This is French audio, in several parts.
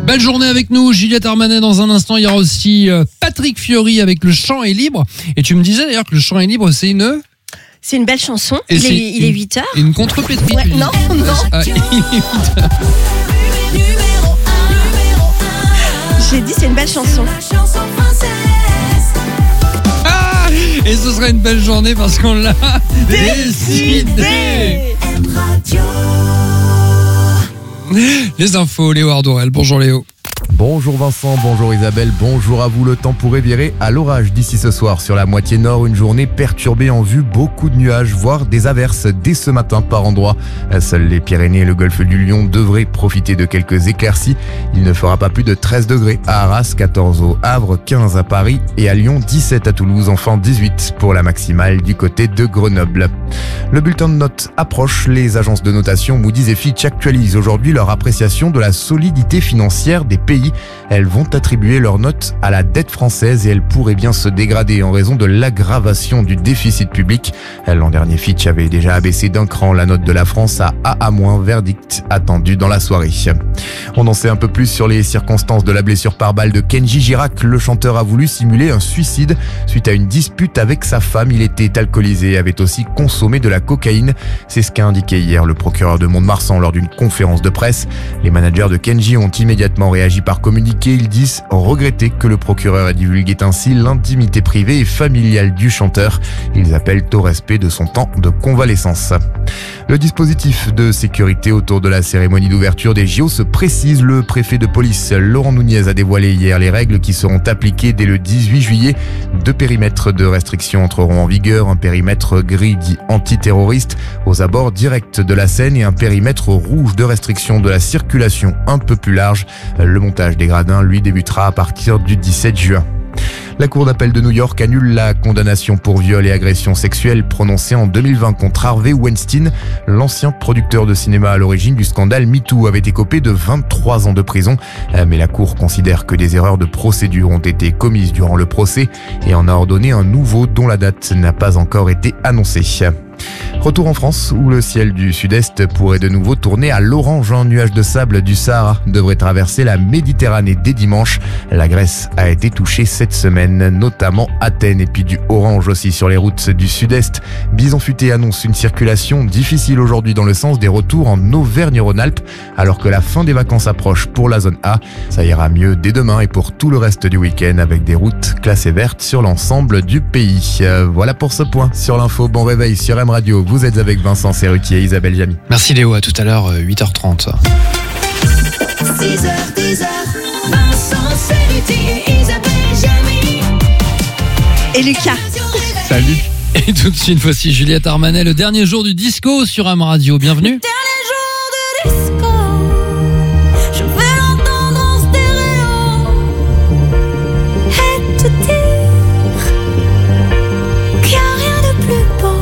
Belle journée avec nous, Juliette Armanet dans un instant. Il y aura aussi Patrick Fiori avec Le Chant est libre. Et tu me disais d'ailleurs que Le Chant est libre, c'est une belle chanson. Et il est 8h. Une contrepétrie. Ouais, non. Il est 8h. J'ai dit c'est une belle chanson. Et ce sera une belle journée parce qu'on l'a décidé. Les infos, Léo Ardorel. Bonjour Léo. Bonjour Vincent, bonjour Isabelle, bonjour à vous. Le temps pourrait virer à l'orage d'ici ce soir. Sur la moitié nord, une journée perturbée en vue, beaucoup de nuages, voire des averses dès ce matin par endroits. Seuls les Pyrénées et le golfe du Lion devraient profiter de quelques éclaircies. Il ne fera pas plus de 13 degrés à Arras, 14 au Havre, 15 à Paris et à Lyon, 17 à Toulouse, enfin 18 pour la maximale du côté de Grenoble. Le bulletin de notes approche. Les agences de notation Moody's et Fitch actualisent aujourd'hui leur appréciation de la solidité financière des pays. Elles vont attribuer leurs notes à la dette française et elle pourrait bien se dégrader en raison de l'aggravation du déficit public. L'an dernier, Fitch avait déjà abaissé d'un cran la note de la France à AA-, verdict attendu dans la soirée. On en sait un peu plus sur les circonstances de la blessure par balle de Kenji Girac. Le chanteur a voulu simuler un suicide suite à une dispute avec sa femme. Il était alcoolisé et avait aussi consommé de la cocaïne. C'est ce qu'a indiqué hier le procureur de Mont-de-Marsan lors d'une conférence de presse. Les managers de Kenji ont immédiatement réagi par communiqué. Ils disent regretter que le procureur ait divulgué ainsi l'intimité privée et familiale du chanteur. Ils appellent au respect de son temps de convalescence. Le dispositif de sécurité autour de la cérémonie d'ouverture des JO se précise. Le préfet de police Laurent Nunez a dévoilé hier les règles qui seront appliquées dès le 18 juillet. 2 périmètres de restriction entreront en vigueur. Un périmètre gris dit antiterroriste aux abords directs de la Seine et un périmètre rouge de restriction de la circulation un peu plus large. Le montage des gradins, lui, débutera à partir du 17 juin. La Cour d'appel de New York annule la condamnation pour viol et agression sexuelle prononcée en 2020 contre Harvey Weinstein. L'ancien producteur de cinéma à l'origine du scandale MeToo avait écopé de 23 ans de prison. Mais la Cour considère que des erreurs de procédure ont été commises durant le procès et en a ordonné un nouveau dont la date n'a pas encore été annoncée. Retour en France où le ciel du sud-est pourrait de nouveau tourner à l'orange. Un nuage de sable du Sahara devrait traverser la Méditerranée dès dimanche. La Grèce a été touchée cette semaine, notamment Athènes, et puis du orange aussi sur les routes du sud-est. Bison Futé annonce une circulation difficile aujourd'hui dans le sens des retours en Auvergne-Rhône-Alpes alors que la fin des vacances approche pour la zone A. Ça ira mieux dès demain et pour tout le reste du week-end avec des routes classées vertes sur l'ensemble du pays. Voilà pour ce point sur l'info. Bon réveil sur M Radio. Vous êtes avec Vincent Serruti et Isabelle Jamy. Merci Léo, à tout à l'heure, 8h30. 6h, 10h, Vincent Serruti et Isabelle Jamy. Et Lucas. Salut. Et tout de suite, voici Juliette Armanet, le dernier jour du disco sur M Radio. Bienvenue. Dernier jour de disco, je vais l'entendre en stéréo et te dire qu'il n'y a rien de plus beau.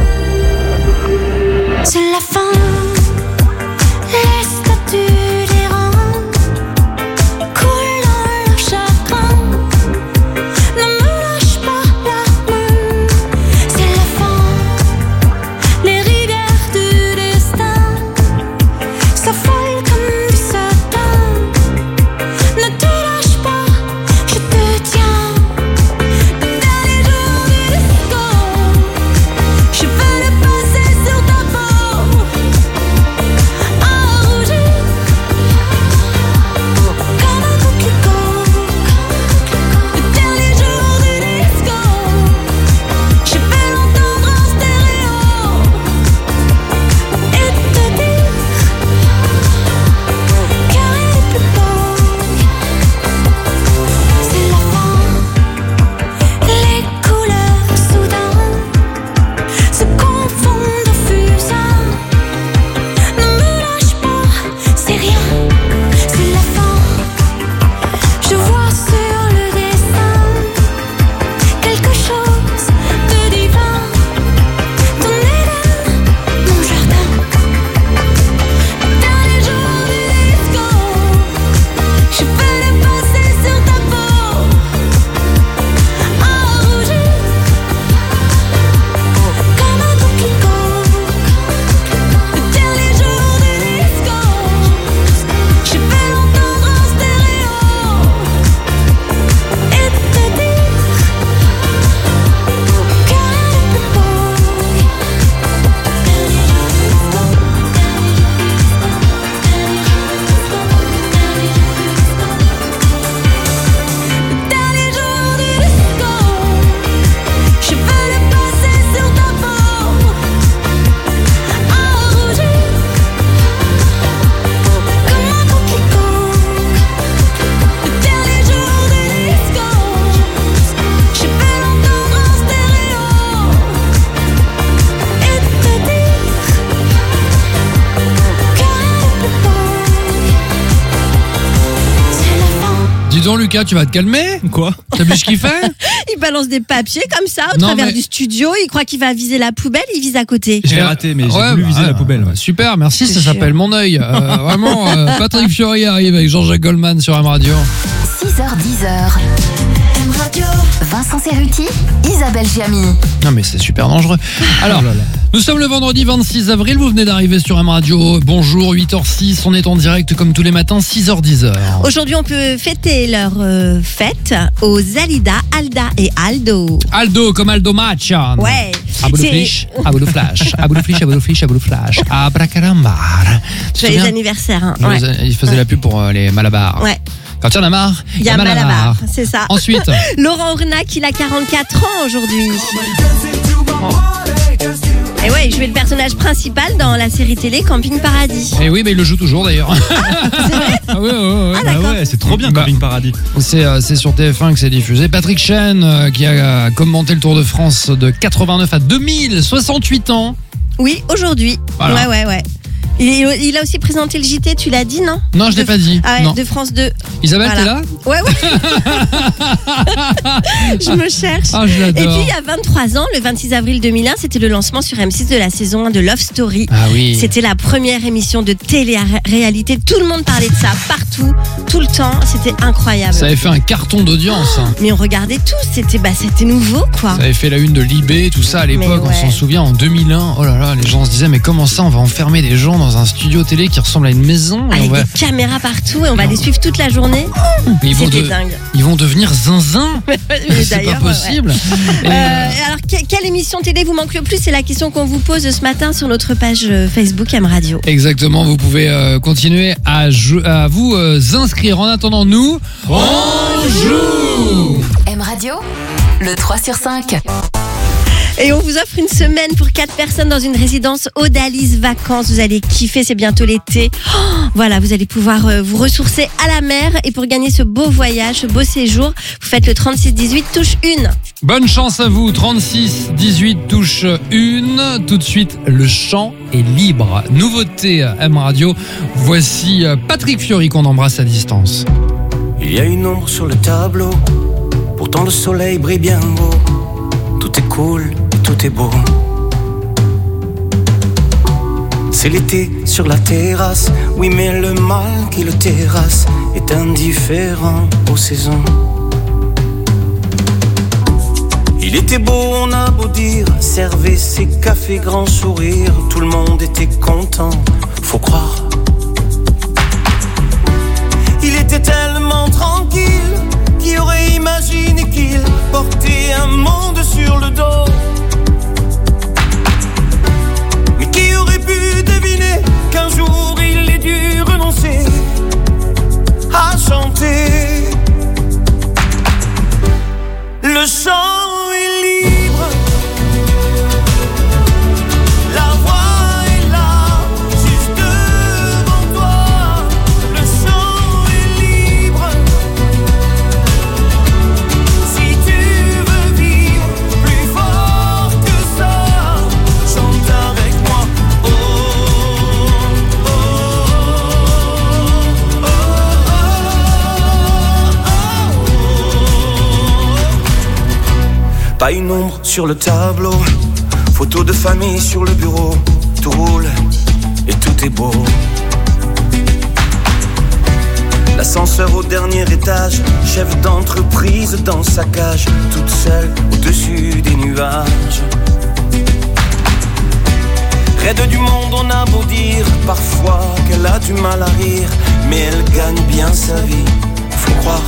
C'est la fin, les statues des rangs coulent dans leur chagrin. Ne me lâche pas la main. C'est la fin, les rivières du destin donc Lucas, tu vas te calmer? Quoi? T'as vu ce qu'il fait? Il balance des papiers comme ça au Non, travers mais- du studio. Il croit qu'il va viser la poubelle, il vise à côté. Je l'ai raté, mais j'ai voulu viser la poubelle. Ouais. Super, merci, ça C'est sûr. s'appelle Mon œil. Vraiment, Patrick Fiori arrive avec Jean-Jacques Goldman sur M Radio. 6h10. Vincent Cerruti, Isabelle Giami. Non mais c'est super dangereux. Alors, nous sommes le vendredi 26 avril, vous venez d'arriver sur M Radio. Bonjour, 8h06, on est en direct comme tous les matins, 6h10. Aujourd'hui, on peut fêter leur fête aux Alida, Alda et Aldo. Aldo comme Aldo Macha. Ouais. Abou de C'est- flish, abou de flash, abou de flish, abou de flish, abou de flash. Abracarambar. Tu te Joyeux souviens anniversaire. Hein. Ouais. Il faisait la pub pour les Malabars. Ouais. Quand il y en a marre, Il y a Malabar, c'est ça. Ensuite, Laurent Ornac, il a 44 ans aujourd'hui. Et ouais, il jouait le personnage principal dans la série télé Camping Paradis. et oui, mais il le joue toujours d'ailleurs. Ah ouais, ouais, ouais. Ah, Ah d'accord. ouais, c'est trop bien Bah, Camping Paradis. C'est sur TF1 que c'est diffusé. Patrick Chen qui a commenté le Tour de France de 89 à 2000, 68 ans. Oui, aujourd'hui. Voilà. Ouais. Il a aussi présenté le JT, tu l'as dit, non? Non, je l'ai pas dit. Ah ouais, Non. de France 2. Isabelle, Voilà. t'es là? Ouais. Je me cherche. Ah, je Et l'adore. puis, il y a 23 ans, le 26 avril 2001, c'était le lancement sur M6 de la saison 1 de Love Story. Ah oui. C'était la première émission de télé-réalité. Tout le monde parlait de ça, partout, tout le temps. C'était incroyable. Ça avait fait un carton d'audience. hein. Mais on regardait tous, c'était nouveau, quoi. Ça avait fait la une de Libé, tout ça à l'époque, Mais on s'en ouais. souvient, en 2001. Oh là là, les gens se disaient, mais comment ça, on va enfermer des gens dans un studio télé qui ressemble à une maison et Avec on va... des caméras partout et on va les suivre toute la journée. C'était dingue. Ils vont devenir zinzin. Mais C'est pas d'ailleurs, possible. Et, alors, quelle émission télé vous manque le plus? C'est la question qu'on vous pose ce matin sur notre page Facebook M Radio. Exactement, vous pouvez continuer à vous inscrire. En attendant, nous, on joue. M Radio, le 3 sur 5. Et on vous offre une semaine pour 4 personnes dans une résidence Odalis Vacances. Vous allez kiffer, c'est bientôt l'été. Oh, voilà, vous allez pouvoir vous ressourcer à la mer. Et pour gagner ce beau voyage, ce beau séjour, vous faites le 36-18 touche 1. Bonne chance à vous, 36 18 touche 1. Tout de suite, le chant est libre. Nouveauté M Radio. Voici Patrick Fiori qu'on embrasse à distance. Il y a une ombre sur le tableau, pourtant le soleil brille bien haut. Tout est cool, tout est beau. C'est l'été sur la terrasse, oui mais le mal qui le terrasse est indifférent aux saisons. Il était beau, on a beau dire, servait ses cafés grand sourire, tout le monde était content, faut croire. Il était tellement tranquille, qui aurait imaginé qu'il portait un monde sur le dos? Mais qui aurait pu deviner qu'un jour il ait dû renoncer à chanter? Le chant est libre, la voix est là, juste devant toi. Le chant est libre, si tu veux vivre plus fort que ça, chante avec moi. Oh, oh, oh, oh, oh. Pas une ombre sur le tableau, photo de famille sur le bureau, tout roule et tout est beau. L'ascenseur au dernier étage, chef d'entreprise dans sa cage, toute seule au-dessus des nuages. Raide du monde, on a beau dire parfois qu'elle a du mal à rire, mais elle gagne bien sa vie, faut croire.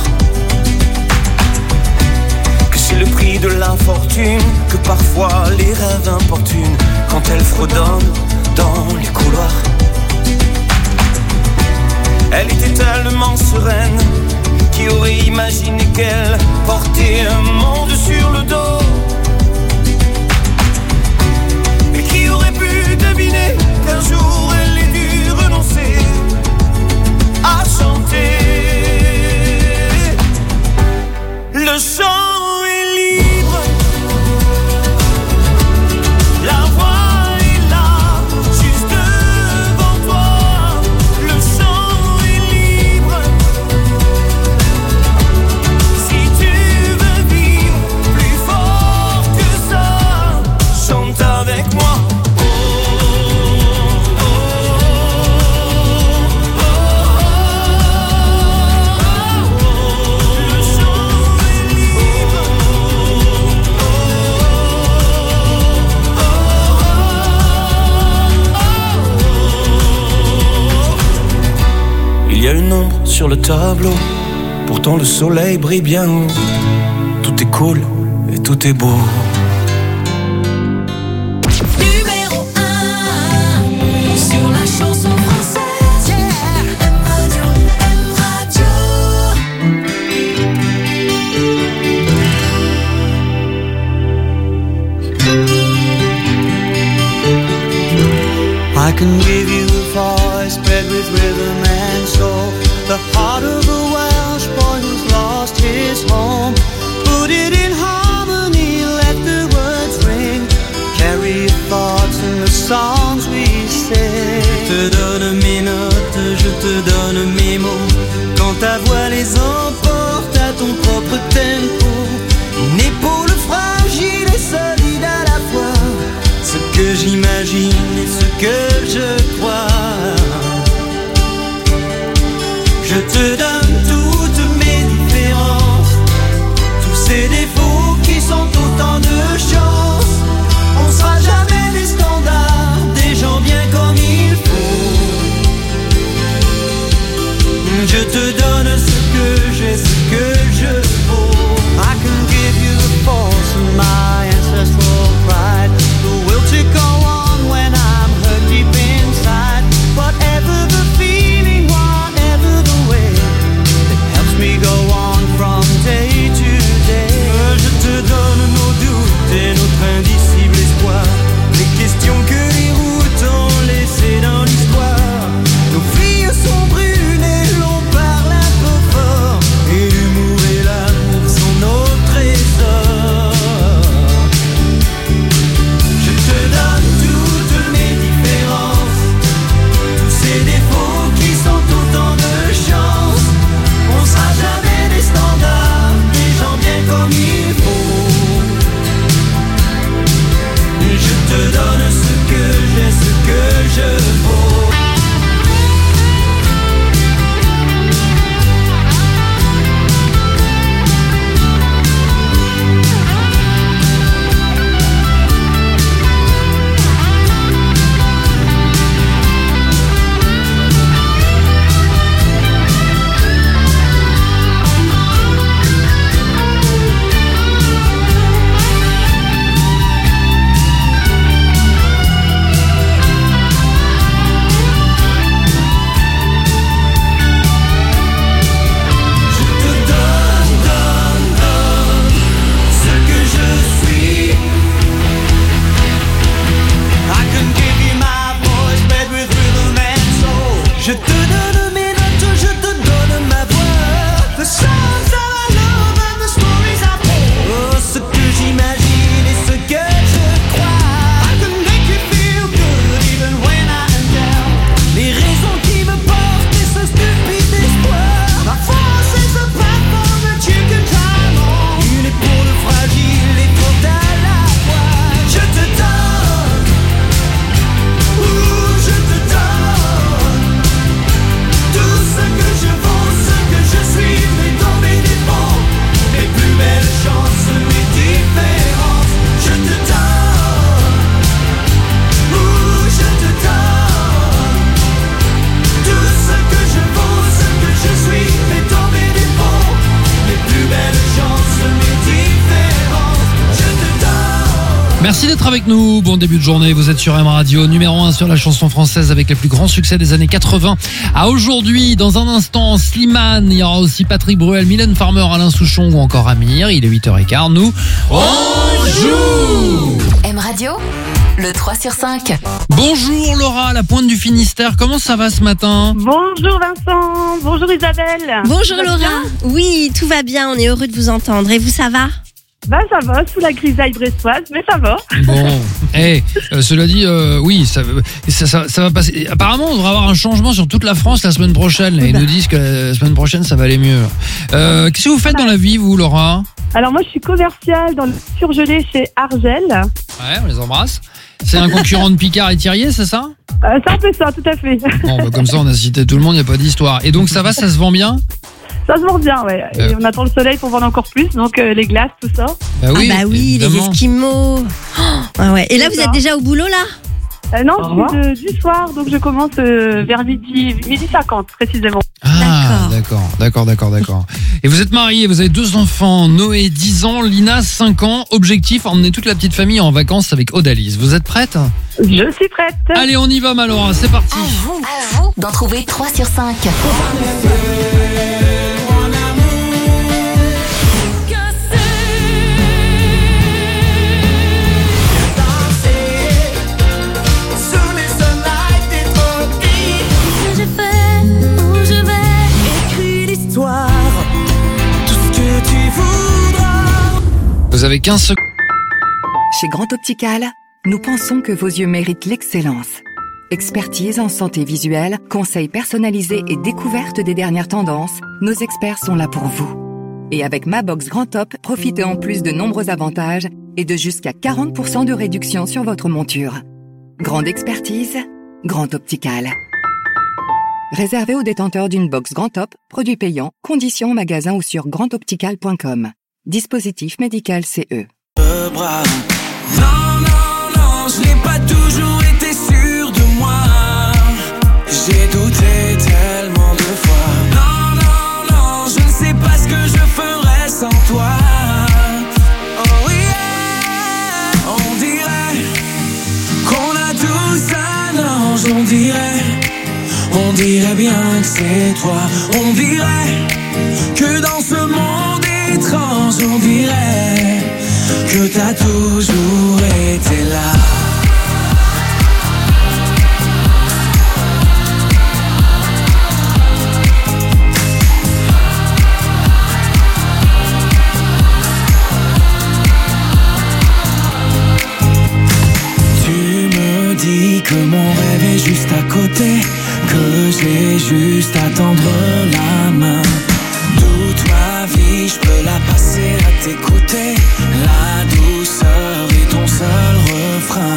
Que c'est le prix de l'infortune, que parfois les rêves importunent quand elle fredonne dans les couloirs. Elle était tellement sereine, qui aurait imaginé qu'elle portait un monde sur le dos? Et qui aurait pu deviner qu'un jour elle ait dû renoncer à chanter? Le chant est libre, la voix est là, juste devant toi. Le chant est libre, a une ombre sur le tableau, pourtant le soleil brille bien haut. Tout est cool et tout est beau. Numéro 1 sur la chanson française. Yeah. M Radio, M Radio. I can give you a voice bred with rhythm and soul, the heart of a Welsh boy who's lost his home. Put it in harmony, let the words ring, carry your thoughts in the songs we sing. Je te donne mes notes, je te donne mes mots, quand ta voix les emporte à ton propre tempo. Une épaule fragile et solide à la fois, ce que j'imagine et ce que je crois. Je te donne toutes mes différences, tous ces défauts qui sont autant de chances. On sera jamais des standards, des gens bien comme il faut. Je te donne ce que j'ai, ce que je vaux. I can give you the force of my ancestral pride, the will to go on when I'm hurt deep inside. Whatever the feeling, whatever the way, it helps me go on from day to day. Je te donne nos doutes et notre indicible espoir, les questions que les routes ont laissées dans l'histoire. Nos filles sont brunes et l'on parle un peu fort, et l'humour et l'amour sont nos trésors. Je te donne toutes mes différences, tous ces défauts qui sont autant de chances. On sera jamais des standards, des gens bien comme il faut. Je te donne ce que j'ai, ce que je vaux. Je te donne mes notes, je te donne ma voix. The songs that I love and the stories I tell. Oh, ce que j'imagine et ce que je crois. I can make you feel good even when I am down. Les raisons qui me portent et ce stupide espoir. Ma force is a platform that you can climb on. Une épaule fragile et forte à la fois. Je te donne, je te donne tout ce que je vaux, ce que je suis, mais dans mes défauts, mes plus belles chances, mes différences. Je te donne, je te donne tout ce que je vaux, ce que je suis, mais dans mes défauts, mes plus belles chances, mes différences. Je te donne. Merci d'être avec nous, bon début de journée, vous êtes sur M Radio, numéro 1 sur la chanson française avec les plus grands succès des années 80 à aujourd'hui. Dans un instant, Slimane, il y aura aussi Patrick Bruel, Mylène Farmer, Alain Souchon ou encore Amir. Il est 8h15, nous, on joue. M Radio, le 3 sur 5. Bonjour Laura, la pointe du Finistère, comment ça va ce matin? Bonjour Vincent, bonjour Isabelle. Bonjour Tout va Laura. bien Oui, tout va bien, on est heureux de vous entendre. Et vous, ça va? Ben ça va, sous la grisaille brestoise, mais ça va. Bon, cela dit, oui, ça va passer. Apparemment, on devrait avoir un changement sur toute la France la semaine prochaine. Là. Ils nous disent que la semaine prochaine, ça va aller mieux. Qu'est-ce que vous faites dans la vie, vous, Laura? Alors moi, je suis commerciale dans le surgelé chez Argel. Ouais, on les embrasse. C'est un concurrent de Picard et Thirier, c'est ça? C'est un peu ça, tout à fait. Bon, bah, comme ça, on a cité tout le monde, il n'y a pas d'histoire. Et donc, ça va, ça se vend bien? Ça se vend bien, ouais. Et on attend le soleil pour vendre encore plus, donc les glaces, tout ça. Bah oui, ah bah oui, évidemment. les Esquimaux. Oh, ouais. Et là, vous êtes déjà au boulot, là? Non, je suis du soir, donc je commence vers midi 50 précisément. Ah, d'accord. Et vous êtes mariés, vous avez 2 enfants, Noé 10 ans, Lina 5 ans. Objectif, emmener toute la petite famille en vacances avec Odalis. Vous êtes prête ? Je suis prête. Allez, on y va Malora, c'est parti. À vous d'en trouver 3 sur 5. Vous avez 15 secondes. Chez Grand Optical, nous pensons que vos yeux méritent l'excellence. Expertise en santé visuelle, conseils personnalisés et découverte des dernières tendances, nos experts sont là pour vous. Et avec Ma Box Grand Op, profitez en plus de nombreux avantages et de jusqu'à 40% de réduction sur votre monture. Grande expertise, Grand Optical. Réservé aux détenteurs d'une box Grand Op, produit payant, conditions au magasin ou sur grandoptical.com. Dispositif médical CE. Non, je n'ai pas toujours été sûr de moi. J'ai douté tellement de fois. Non, je ne sais pas ce que je ferais sans toi. Oh yeah, on dirait qu'on a tous un ange, on dirait bien que c'est toi. On dirait que dans ce monde étrange, on dirait que t'as toujours été là. Tu me dis que mon rêve est juste à côté, que j'ai juste à tendre la main. Toute ma vie, je peux la passer à t'écouter. La douceur est ton seul refrain.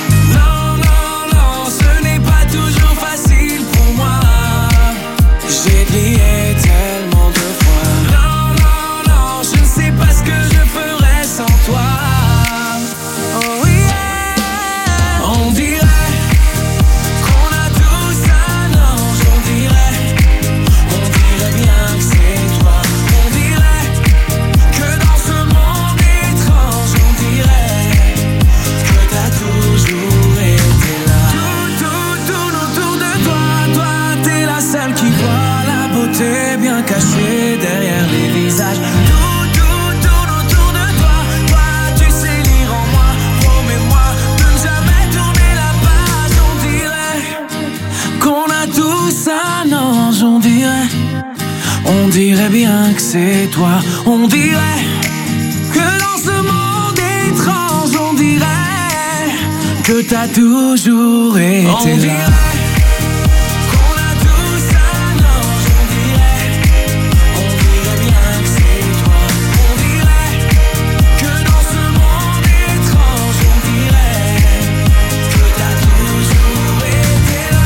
Non, ce n'est pas toujours facile pour moi. J'ai plié tellement de fois. Non, je ne sais pas ce que je ferais sans toi. Oh yeah, on dirait qu'on a tous un ange, on dirait bien que c'est toi. On dirait que dans ce monde étrange, on dirait que t'as toujours été là. Tout autour de toi, t'es la seule qui voit la beauté bien cachée derrière les visages. Tout autour de toi, tu sais lire en moi. Promets-moi de ne jamais tourner la page. On dirait qu'on a tous un ange, on dirait bien que c'est toi. On dirait que dans ce monde étrange, on dirait que t'as toujours été là. Qu'on a tous un ange, on dirait bien que c'est toi. On dirait que dans ce monde étrange, on dirait que t'as toujours été là.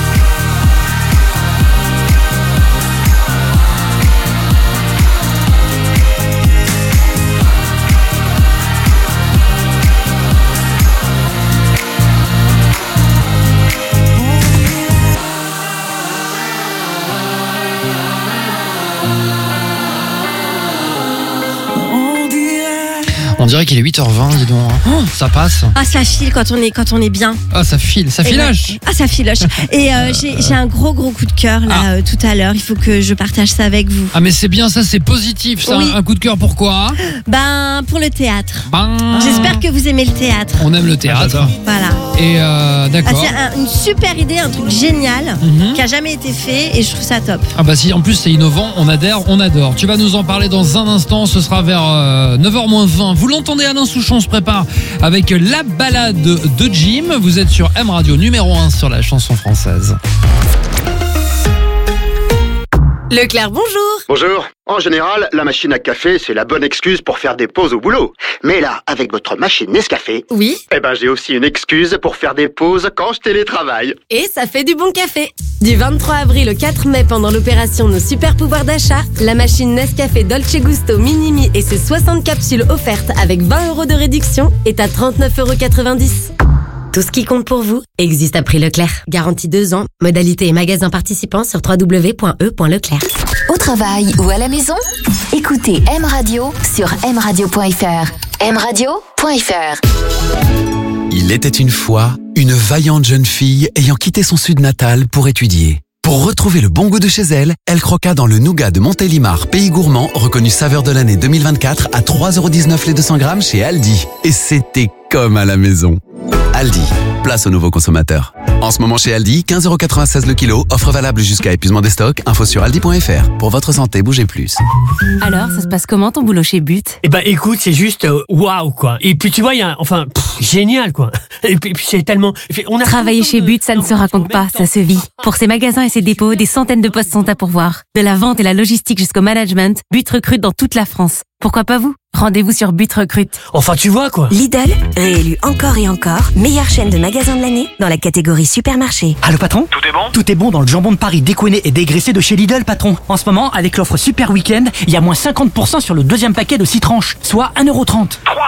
On dirait qu'il est 8h20, dis donc. Oh, ça passe. Ah, ça file quand on est bien. Ah, ça file, ça filoche. Ah, ça filoche. Et j'ai un gros coup de cœur là tout à l'heure. Il faut que je partage ça avec vous. Ah, mais c'est bien ça, c'est positif ça. Oui. Un coup de cœur pourquoi ? Pour le théâtre. J'espère que vous aimez le théâtre. On aime le théâtre. Voilà. Et d'accord. C'est une super idée, un truc génial qui a jamais été fait et je trouve ça top. Ah bah si, en plus c'est innovant, on adhère, on adore. Tu vas nous en parler dans un instant, ce sera vers 9h-20. Vous l'entendez, Alain Souchon se prépare avec la balade de Jim. Vous êtes sur M Radio numéro 1 sur la chanson française. Leclerc, bonjour. Bonjour. En général, la machine à café, c'est la bonne excuse pour faire des pauses au boulot. Mais là, avec votre machine Nescafé, oui, j'ai aussi une excuse pour faire des pauses quand je télétravaille. Et ça fait du bon café. Du 23 avril au 4 mai, pendant l'opération Nos Super Pouvoirs d'achat, la machine Nescafé Dolce Gusto Minimi et ses 60 capsules offertes avec 20 € de réduction est à 39,90 €. Tout ce qui compte pour vous existe à prix Leclerc. Garantie 2 ans, modalité et magasin participants sur www.e.leclerc. Au travail ou à la maison, écoutez M Radio sur mradio.fr. mradio.fr. Il était une fois une vaillante jeune fille ayant quitté son sud natal pour étudier. Pour retrouver le bon goût de chez elle, elle croqua dans le nougat de Montélimar, pays gourmand, reconnu saveur de l'année 2024 à 3,19€ les 200 grammes chez Aldi. Et c'était comme à la maison. Aldi, place aux nouveaux consommateurs. En ce moment chez Aldi, 15,96€ le kilo, offre valable jusqu'à épuisement des stocks, info sur aldi.fr. Pour votre santé, bougez plus. Alors, ça se passe comment ton boulot chez But ? Eh ben écoute, c'est juste waouh quoi. Et puis tu vois, il y a génial quoi. Et puis c'est tellement Travailler chez But, ça ne se raconte pas, ça se vit. Pour ses magasins et ses dépôts, des centaines de postes sont à pourvoir. De la vente et la logistique jusqu'au management, But recrute dans toute la France. Pourquoi pas vous ? Rendez-vous sur But Recrute. Enfin, tu vois quoi. Lidl, réélu encore et encore, meilleure chaîne de magasins de l'année dans la catégorie supermarché. Allô patron ? Tout est bon ? Tout est bon dans le jambon de Paris décoiné et dégraissé de chez Lidl patron. En ce moment, avec l'offre Super Week-end, il y a moins 50% sur le deuxième paquet de 6 tranches, soit 1,30€. 3,91€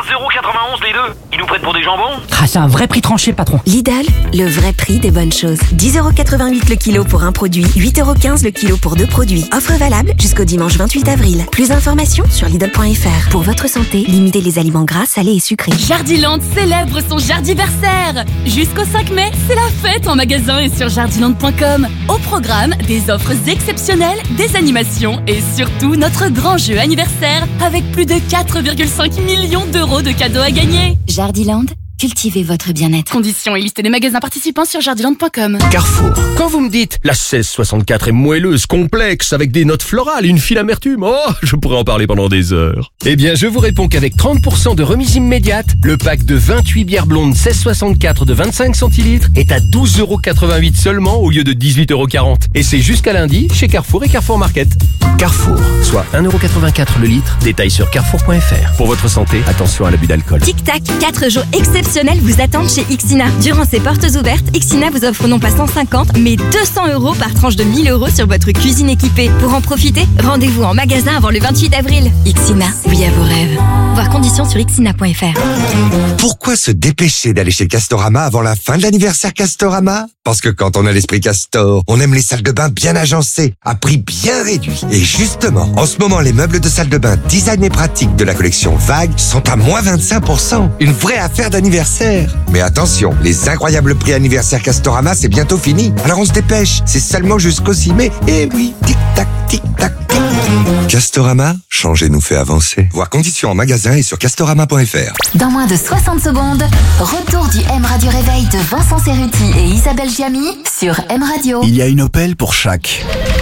les deux. Ils nous prennent pour des jambons ? Ah, c'est un vrai prix tranché patron. Lidl, le vrai prix des bonnes choses. 10,88€ le kilo pour un produit, 8,15€ le kilo pour 2 produits. Offre valable jusqu'au dimanche 28 avril. Plus d'informations sur Lidl.fr. Pour votre santé, limitez les aliments gras, salés et sucrés. Jardiland célèbre son jardiversaire. Jusqu'au 5 mai, c'est la fête en magasin et sur jardiland.com. Au programme, des offres exceptionnelles, des animations et surtout notre grand jeu anniversaire avec plus de 4,5 millions d'euros de cadeaux à gagner. Jardiland, cultivez votre bien-être. Conditions et liste des magasins participants sur jardiland.com. Carrefour. Quand vous me dites la 1664 est moelleuse, complexe, avec des notes florales, une fine amertume, oh, je pourrais en parler pendant des heures. Eh bien, je vous réponds qu'avec 30% de remise immédiate, le pack de 28 bières blondes 1664 de 25 centilitres est à 12,88€ seulement au lieu de 18,40€. Et c'est jusqu'à lundi chez Carrefour et Carrefour Market. Carrefour, soit 1,84€ le litre. Détail sur carrefour.fr. Pour votre santé, attention à l'abus d'alcool. Tic-tac, 4 jours exceptionnels vous attendent chez Ixina. Durant ces portes ouvertes, Ixina vous offre non pas 150, mais 200€ par tranche de 1 000€ sur votre cuisine équipée. Pour en profiter, rendez-vous en magasin avant le 28 avril. Ixina, oui à vos rêves. Voir conditions sur ixina.fr. Pourquoi se dépêcher d'aller chez Castorama avant la fin de l'anniversaire Castorama ? Parce que quand on a l'esprit Castor, on aime les salles de bain bien agencées, à prix bien réduit. Et justement, en ce moment, les meubles de salle de bain design et pratique de la collection Vague sont à moins 25%. Une vraie affaire d'anniversaire. Mais attention, les incroyables prix anniversaire Castorama, c'est bientôt fini. Alors on se dépêche, c'est seulement jusqu'au 6 mai. Et oui, tic-tac, tic-tac, tic. Castorama, changer nous fait avancer. Voir conditions en magasin et sur castorama.fr. Dans moins de 60 secondes, retour du M Radio Réveil de Vincent Cerruti et Isabelle Giamy sur M Radio. Il y a une Opel pour chaque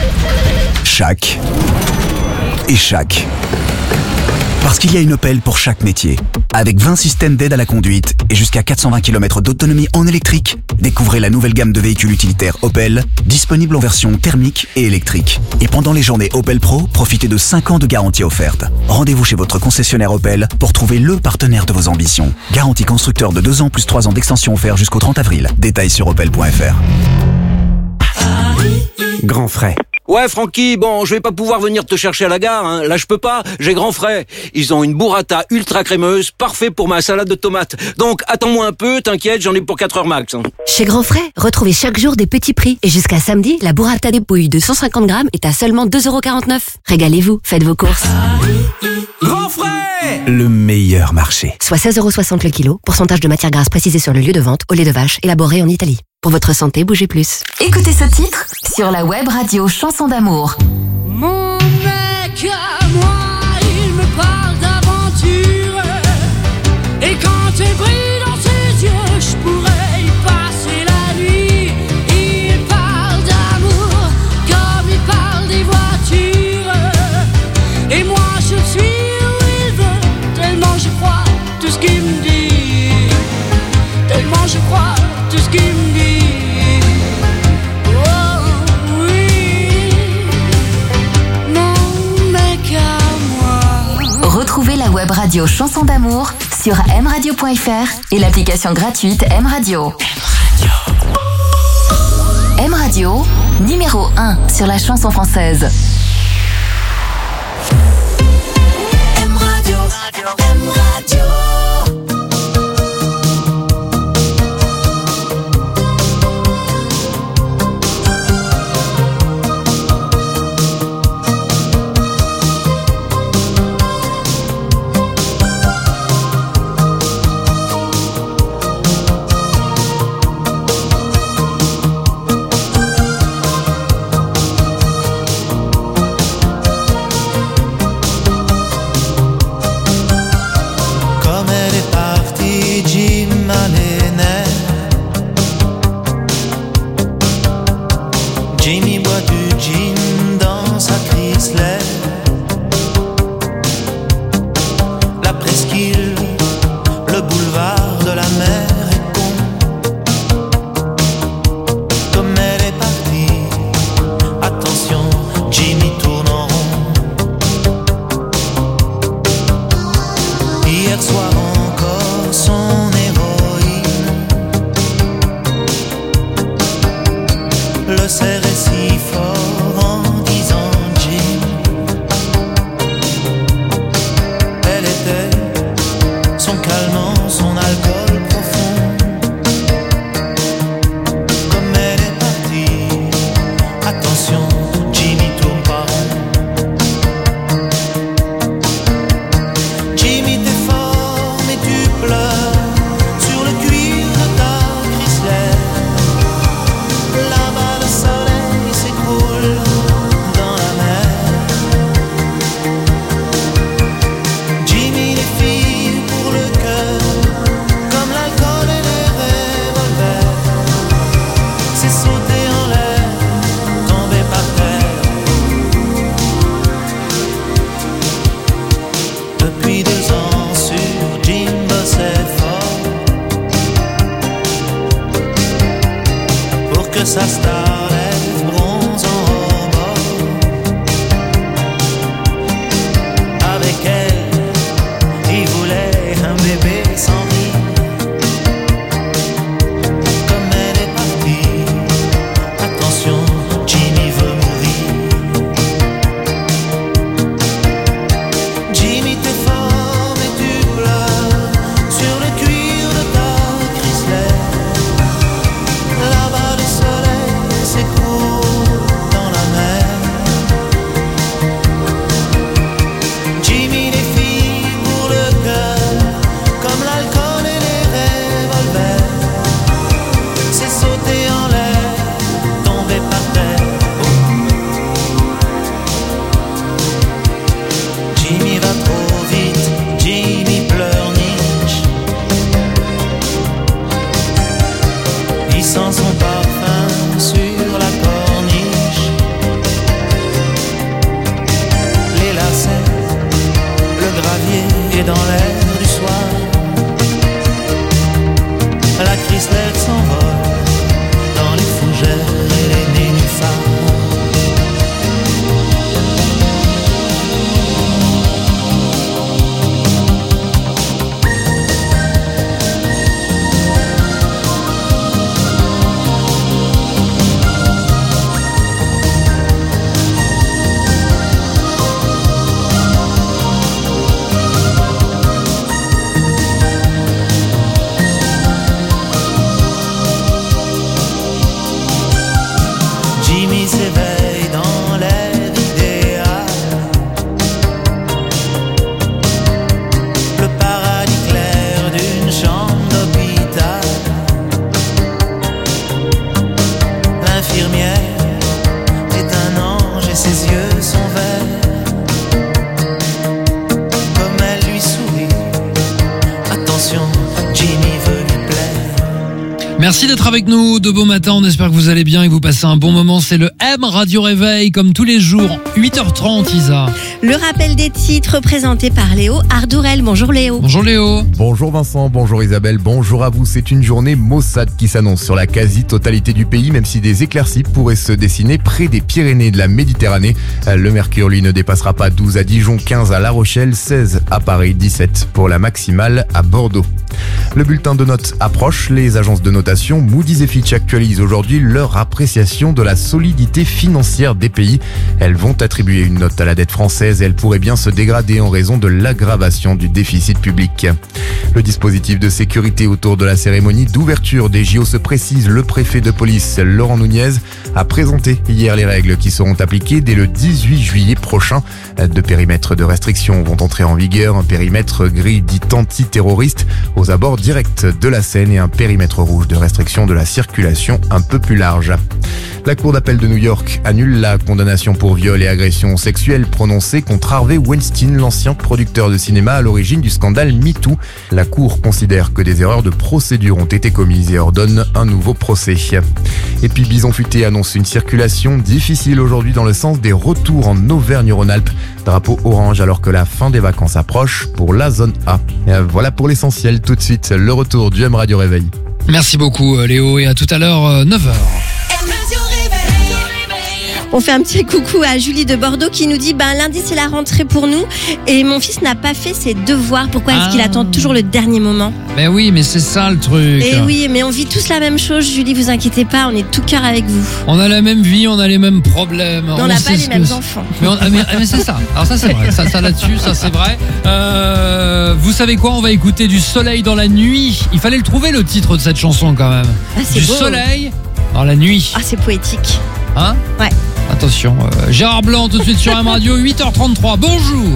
et chaque. Parce qu'il y a une Opel pour chaque métier. Avec 20 systèmes d'aide à la conduite et jusqu'à 420 km d'autonomie en électrique, découvrez la nouvelle gamme de véhicules utilitaires Opel, disponible en version thermique et électrique. Et pendant les journées Opel Pro, profitez de 5 ans de garantie offerte. Rendez-vous chez votre concessionnaire Opel pour trouver le partenaire de vos ambitions. Garantie constructeur de 2 ans plus 3 ans d'extension offert jusqu'au 30 avril. Détails sur opel.fr. Grand frais. Ouais, Francky, bon, je vais pas pouvoir venir te chercher à la gare, hein. Là, je peux pas, j'ai Grand Frais. Ils ont une burrata ultra crémeuse, parfait pour ma salade de tomates. Donc, attends-moi un peu, t'inquiète, j'en ai pour 4 heures max, hein. Chez Grand Frais, retrouvez chaque jour des petits prix. Et jusqu'à samedi, la burrata dépouille de 150 grammes est à seulement 2,49€. Régalez-vous, faites vos courses. Grand Frais! Le meilleur marché. Soit 16,60€ le kilo, pourcentage de matière grasse précisé sur le lieu de vente, au lait de vache, élaboré en Italie. Pour votre santé, bougez plus. Écoutez ce titre sur la web radio Chanson d'amour. Mon mec à moi, il me parle d'aventure. Et quand t'es brille dans ses yeux, je pourrais y passer la nuit. Il parle d'amour comme il parle des voitures. Et moi je suis où il veut, tellement je crois tout ce qu'il me dit. Tellement je crois tout ce qu'il me dit. Retrouvez la web radio Chanson d'amour sur mradio.fr et l'application gratuite M Radio. M Radio, numéro 1 sur la chanson française. M Radio, M Radio. Merci d'être avec nous, de beau matin, on espère que vous allez bien et que vous passez un bon moment. C'est le M Radio Réveil, comme tous les jours, 8h30 Isa. Le rappel des titres présenté par Léo Ardourel. Bonjour Léo. Bonjour Léo. Bonjour Vincent, bonjour Isabelle, bonjour à vous. C'est une journée maussade qui s'annonce sur la quasi-totalité du pays, même si des éclaircies pourraient se dessiner près des Pyrénées et de la Méditerranée. Le mercure, lui, ne dépassera pas 12 à Dijon, 15 à La Rochelle, 16 à Paris, 17 pour la maximale à Bordeaux. Le bulletin de notes approche. Les agences de notation Moody's et Fitch actualisent aujourd'hui leur appréciation de la solidité financière des pays. Elles vont attribuer une note à la dette française et elle pourrait bien se dégrader en raison de l'aggravation du déficit public. Le dispositif de sécurité autour de la cérémonie d'ouverture des JO se précise. Le préfet de police, Laurent Nunez, a présenté hier les règles qui seront appliquées dès le 18 juillet prochain. Deux périmètres de restriction vont entrer en vigueur. Un périmètre gris dit antiterroriste aux abords directs de la Seine et un périmètre rouge de restriction de la circulation un peu plus large. La Cour d'appel de New York annule la condamnation pour viol et agression sexuelle prononcée contre Harvey Weinstein, l'ancien producteur de cinéma à l'origine du scandale MeToo. La Cour considère que des erreurs de procédure ont été commises et ordonne un nouveau procès. Et puis Bison Futé annonce une circulation difficile aujourd'hui dans le sens des retours en Auvergne-Rhône-Alpes. Drapeau orange alors que la fin des vacances approche pour la zone A. Et voilà pour l'essentiel. Tout de suite, le retour du M Radio Réveil. Merci beaucoup Léo et à tout à l'heure 9h. On fait un petit coucou à Julie de Bordeaux qui nous dit lundi c'est la rentrée pour nous et mon fils n'a pas fait ses devoirs. Pourquoi est-ce qu'il attend toujours le dernier moment? Mais oui, mais c'est ça le truc. Et oui, mais on vit tous la même chose, Julie, vous inquiétez pas, on est tout cœur avec vous. On a la même vie, on a les mêmes problèmes. Mais on n'a pas les mêmes enfants. Mais c'est ça. Alors ça c'est vrai. Ça là-dessus, ça c'est vrai. Vous savez quoi? On va écouter du soleil dans la nuit. Il fallait le trouver le titre de cette chanson quand même. C'est du beau. Soleil dans la nuit. Ah, c'est poétique. Hein? Ouais. Attention, Gérard Blanc tout de suite sur M Radio, 8h33, bonjour.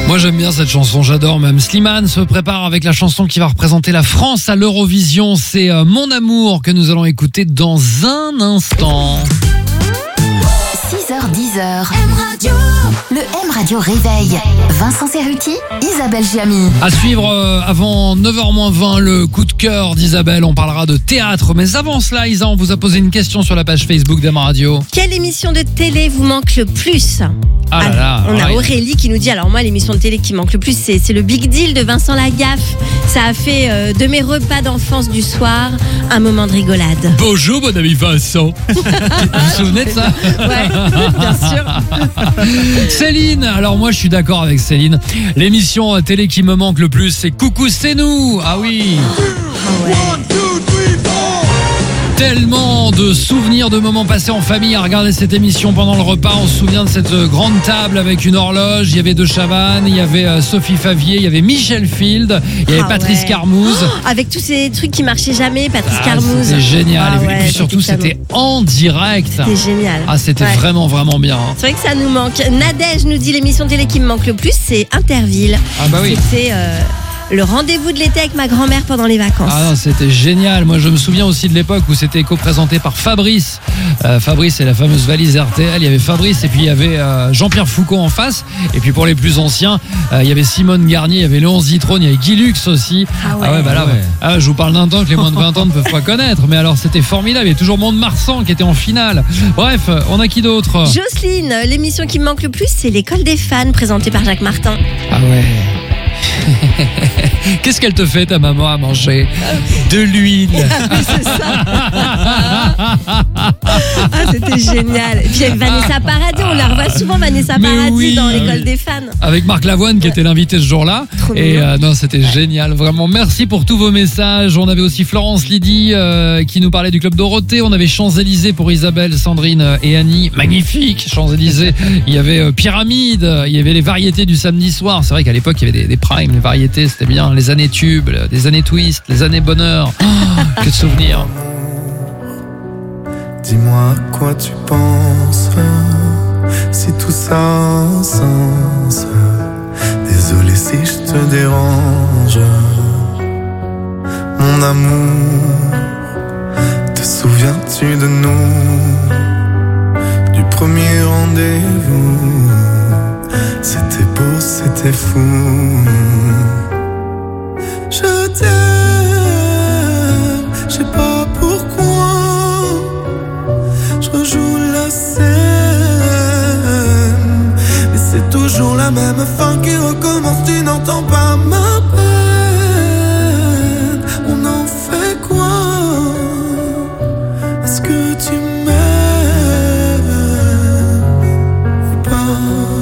Moi j'aime bien cette chanson, j'adore même. Slimane se prépare avec la chanson qui va représenter la France à l'Eurovision. C'est Mon Amour que nous allons écouter dans un instant. 6h-10h. Le M Radio réveille. Vincent Cerruti, Isabelle Giamy. À suivre avant 9h-20 le coup de cœur d'Isabelle. On parlera de théâtre. Mais avant cela, Isa, on vous a posé une question sur la page Facebook d'M Radio. Quelle émission de télé vous manque le plus ? Ah là là, on a Aurélie qui nous dit, alors moi l'émission de télé qui manque le plus c'est le Big Deal de Vincent Lagaffe. Ça a fait de mes repas d'enfance du soir un moment de rigolade. Bonjour mon ami Vincent. Vous vous souvenez de ça? Ouais, bien sûr. Céline, alors moi je suis d'accord avec Céline. L'émission télé qui me manque le plus c'est Coucou c'est nous. Ah oui. Ah ouais. Tellement de souvenirs de moments passés en famille à regarder cette émission pendant le repas. On se souvient de cette grande table avec une horloge. Il y avait De Chavannes, il y avait Sophie Favier, il y avait Michel Field, il y avait Patrice Carmouze. Avec tous ces trucs qui marchaient jamais, Patrice Carmouze. C'était génial. Ah ouais, et puis surtout, c'était en direct. C'était génial. Ah, c'était vraiment, vraiment bien. C'est vrai que ça nous manque. Nadège nous dit l'émission télé qui me manque le plus, c'est Interville. Ah bah oui. C'était... le rendez-vous de l'été avec ma grand-mère pendant les vacances. Ah non, c'était génial. Moi, je me souviens aussi de l'époque où c'était co-présenté par Fabrice. Fabrice et la fameuse valise RTL. Il y avait Fabrice et puis il y avait Jean-Pierre Foucault en face. Et puis pour les plus anciens, il y avait Simone Garnier, il y avait Léon Zitrone, il y avait Guy Lux aussi. Ah ouais, bah là, je vous parle d'un temps que les moins de 20 ans ne peuvent pas connaître. Mais alors, c'était formidable. Il y avait toujours Mont-de-Marsan qui était en finale. Bref, on a qui d'autre? Jocelyne, l'émission qui me manque le plus, c'est l'école des fans présentée par Jacques Martin. Ah ouais. Qu'est-ce qu'elle te fait ta maman à manger? De l'huile. C'est ça. Ah, c'était génial. Et puis avec Vanessa Paradis, on la revoit souvent Vanessa Paradis dans l'école des fans. Avec Marc Lavoine qui était l'invité ce jour-là. Et non, c'était génial. Vraiment, merci pour tous vos messages. On avait aussi Florence Lydie qui nous parlait du Club Dorothée. On avait Champs-Élysées pour Isabelle, Sandrine et Annie. Magnifique, Champs-Élysées. Il y avait Pyramide. Il y avait les variétés du samedi soir. C'est vrai qu'à l'époque, il y avait des primes. Les variétés, c'était bien. Les années tubes, les années twist, les années bonheur. Oh, que de souvenirs. Dis-moi à quoi tu penses, si tout ça a un sens. Désolé si je te dérange. Mon amour, te souviens-tu de nous? Du premier rendez-vous, c'était beau, c'était fou. Je t'aime, je sais pas pourquoi. Je rejoue la scène, mais c'est toujours la même fin qui recommence. Tu n'entends pas ma peine. On en fait quoi? Est-ce que tu m'aimes ou pas?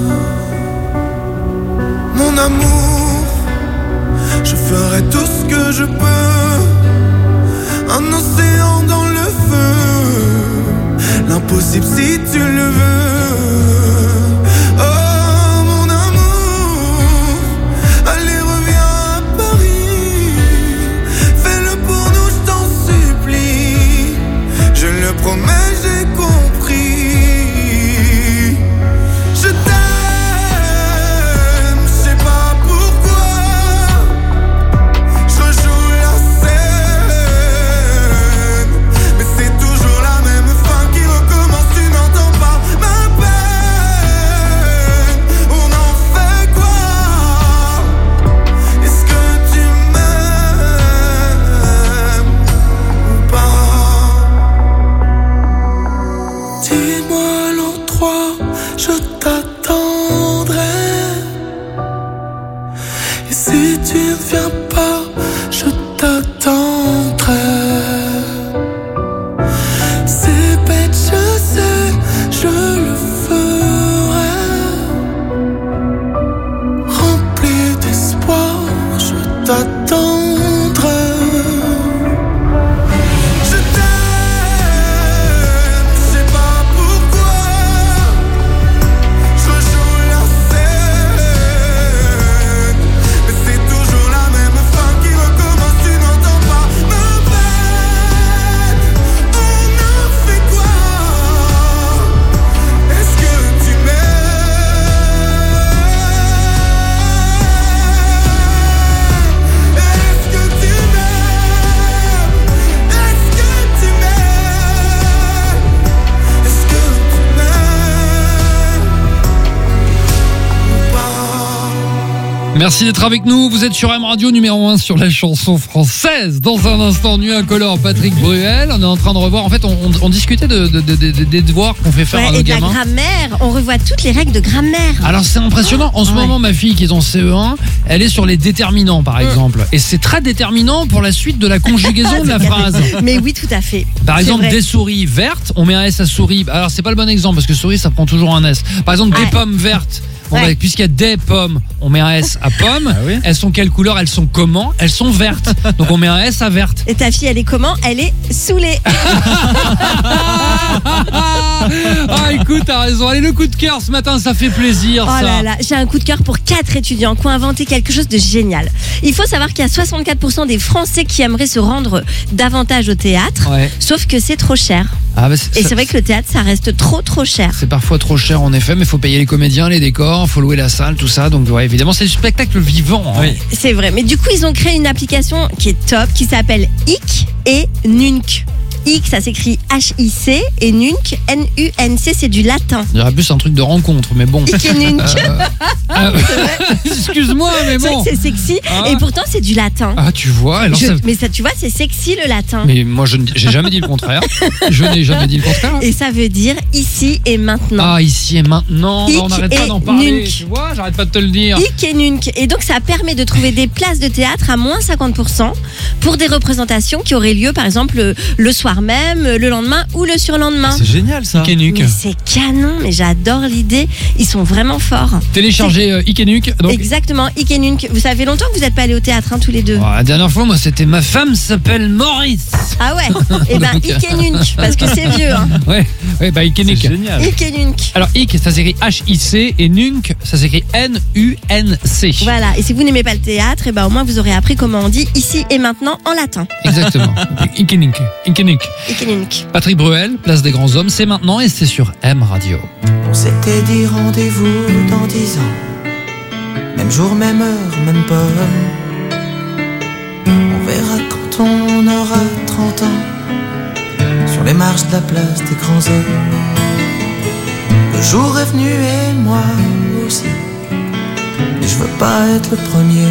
Mon amour, je ferai tout ce que je peux. Un océan dans le feu, l'impossible si tu le veux. Oh mon amour, allez reviens à Paris. Fais-le pour nous, je t'en supplie. Je le promets, j'ai compris. Je t'aime, je sais pas pourquoi. Je rejoue la scène, mais c'est toujours la même fin qui recommence. Tu n'entends pas Merci d'être avec nous. Vous êtes sur M Radio, numéro 1 sur la chanson française. Dans un instant, Nuit Incolore, Patrick Bruel. On est en train de revoir. En fait, on discutait des devoirs qu'on fait faire à nos et de gamins. la grammaire. On revoit toutes les règles de grammaire. Alors c'est impressionnant. En ce moment, ma fille qui est en CE1, elle est sur les déterminants, par exemple. Et c'est très déterminant pour la suite de la conjugaison de la phrase. Mais oui, tout à fait. Par C'est exemple, vrai. des souris vertes, on met un S à souris. Alors c'est pas le bon exemple parce que souris ça prend toujours un S. Par exemple, des pommes vertes. Bon, bah, puisqu'il y a des pommes, on met un S à pommes. Elles sont quelle couleur? Elles sont comment? Elles sont vertes. Donc on met un S à verte. Et ta fille, elle est comment? Elle est saoulée. Ah écoute, t'as raison. Allez, le coup de cœur ce matin, ça fait plaisir. Oh ça. là là, j'ai un coup de cœur pour 4 étudiants qui ont inventé quelque chose de génial. Il faut savoir qu'il y a 64% des Français qui aimeraient se rendre davantage au théâtre, sauf que c'est trop cher. Ah bah, Et c'est vrai que le théâtre, ça reste trop cher. C'est parfois trop cher en effet, mais il faut payer les comédiens, les décors, faut louer la salle, tout ça. Donc ouais, évidemment, c'est du spectacle vivant. Hein. C'est vrai, mais du coup, ils ont créé une application qui est top, qui s'appelle Hic et Nunc. Hic, ça s'écrit H-I-C, et Nunc, N-U-N-C, c'est du latin. Il y aurait plus un truc de rencontre, mais bon. Hic et Nunc. Excuse-moi, mais C'est bon. vrai que c'est sexy, Ah. et pourtant c'est du latin. Ah, tu vois, alors ça... Mais ça, tu vois, c'est sexy le latin. Mais moi, j'ai jamais dit le contraire. Je n'ai jamais dit le contraire. Et ça veut dire ici et maintenant. Ah, ici et maintenant. Hic On n'arrête pas et d'en parler. Nunc. Tu vois, j'arrête pas de te le dire. Hic et Nunc. Et donc ça permet de trouver des places de théâtre à moins 50% pour des représentations qui auraient lieu par exemple le soir même, le lendemain ou le surlendemain. C'est génial ça. Hic et Nunc. Mais c'est canon, mais j'adore l'idée. Ils sont vraiment forts. Téléchargez Hic et Nunc. Donc... Exactement, Hic et Nunc. Vous savez longtemps que vous n'êtes pas allés au théâtre tous les deux. Oh, la dernière fois, moi, c'était ma femme s'appelle Maurice. Ah ouais. Et ben Hic et Nunc parce que c'est vieux. Hein. Ouais, bah Hic et Nunc. Génial. Hic et Nunc. Alors Hic, ça s'écrit H-I-C et Nunc, ça s'écrit N-U-N-C. Voilà. Et si vous n'aimez pas le théâtre, et ben au moins vous aurez appris comment on dit ici et maintenant en latin. Exactement. Hic et Nunc. Hic et Nunc. Hic et Nunc. Patrick Bruel, Place des Grands Hommes, c'est maintenant et c'est sur M Radio. On s'était dit rendez-vous dans 10 ans. Même jour, même heure, même pomme. On verra quand on aura 30 ans. Sur les marches de la place des grands hommes. Le jour est venu et moi aussi. Mais je veux pas être le premier.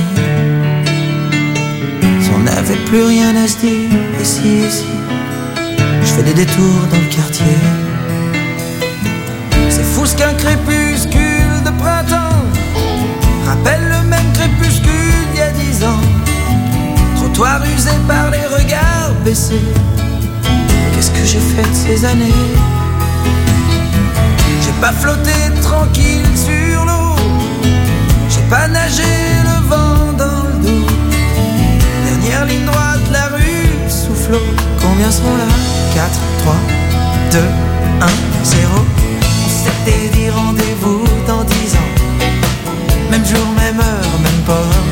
Si on n'avait plus rien à se dire, ici. Je fais des détours dans le quartier. C'est fou ce qu'un crépuscule de printemps rappelle le même crépuscule d'il y a 10 ans. Trottoir usé par les regards baissés. Qu'est-ce que j'ai fait de ces années? J'ai pas flotté tranquille sur l'eau. J'ai pas nagé le vent dans le dos. Dernière ligne droite de la rue, soufflot. Combien sont là? 4, 3, 2, 1, 0. On s'était dit rendez-vous dans 10 ans. Même jour, même heure, même pomme.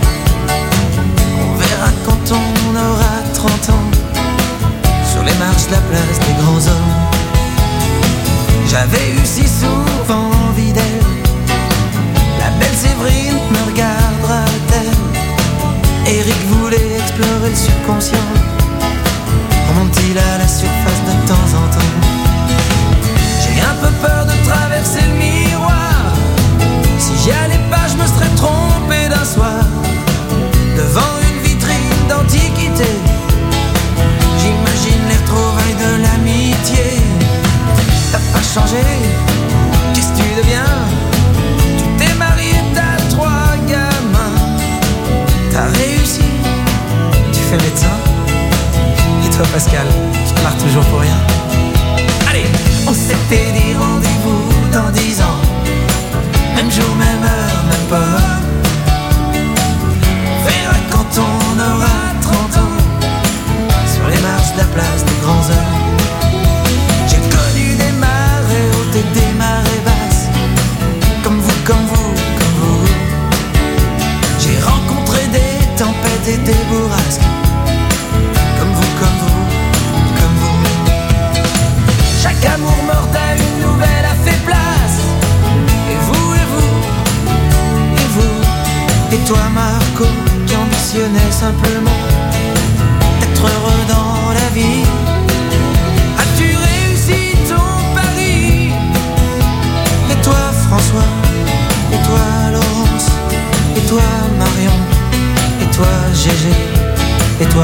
On verra quand on aura 30 ans. Sur les marches de la place des grands hommes. J'avais eu si souvent envie d'elle. La belle Séverine me regardera-t-elle? Eric voulait explorer le subconscient. Remonte-t-il à la surface de temps en temps? J'ai un peu peur de traverser le miroir. Si j'y allais pas, je me serais trompé d'un soir. Devant une vitrine d'antiquité, j'imagine les retrouvailles de l'amitié. T'as pas changé, qu'est-ce que tu deviens? Tu t'es marié, t'as 3 gamins. T'as réussi, tu fais médecin. Et toi Pascal, je pars toujours pour rien. Allez, on s'était dit rendez-vous dans 10 ans. Même jour, même heure, même pas. On verra quand on aura 30 ans. Sur les marches de la place des grands hommes. J'ai connu des marées hautes et des marées basses. Comme vous, comme vous, comme vous. J'ai rencontré des tempêtes et des bourrasques. Comme vous, comme vous, comme vous. Chaque amour mortel, une nouvelle a fait place. Et vous, et vous, et vous. Et toi Marco, qui ambitionnais simplement d'être heureux dans la vie.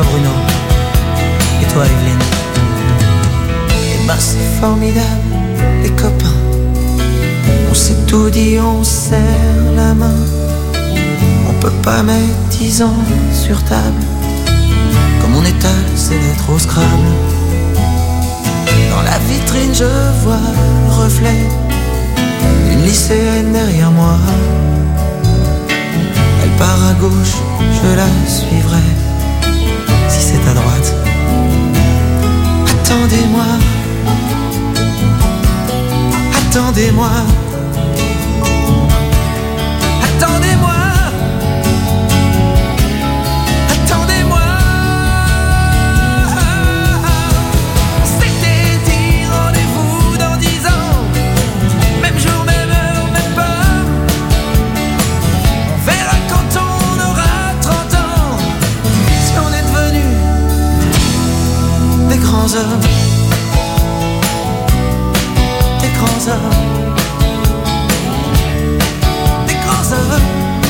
Bruno. Et toi Evelyne. Eh ben c'est formidable, les copains. On s'est tout dit, on serre la main. On peut pas mettre 10 ans sur table. Comme on étale ses lettres au Scrabble. Dans la vitrine je vois le reflet d'une lycéenne derrière moi. Elle part à gauche, je la suivrai. Si c'est à droite, attendez-moi. Attendez-moi. Attendez-moi. Attendez-moi. On s'était dit rendez-vous dans 10 ans. Même jour, même heure, même pas. On verra quand on aura 30 ans. Si on est devenus des grands hommes. Des grands hommes. Des grands hommes.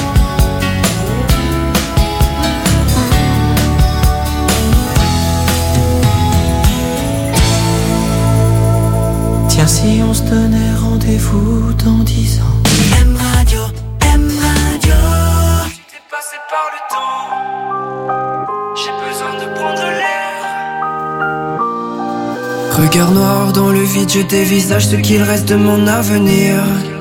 Tiens, si on se donnait rendez-vous dans 10 ans. M Radio, M Radio. T'es passé par le temps. J'ai besoin de prendre l'air. Regard noir dans le vide, je dévisage ce qu'il reste de mon avenir.